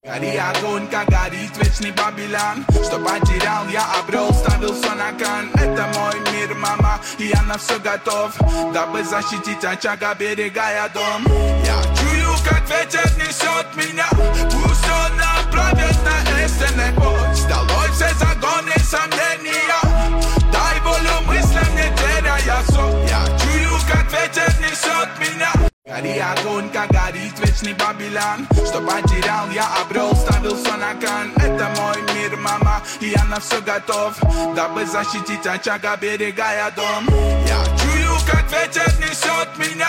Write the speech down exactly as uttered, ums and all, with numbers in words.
Гори огонь, как горит вечный Бабилон. Что потерял, я обрел, ставил все на кон. Это мой мир, мама, и я на все готов, дабы защитить очаг, оберегая дом. Я чую, как ветер несет меня, пусть он направит на истинный путь. С долой все загоны, сомнения, дай волю мыслям, не теряя сон. Я чую, как ветер несет меня. Гори огонь, как горит вечный Бабилон. Что потерял, я обрел, ставил все на кон. Это мой мир, мама, и я на все готов, дабы защитить очаг, оберегая дом. Я чую, как ветер несет меня,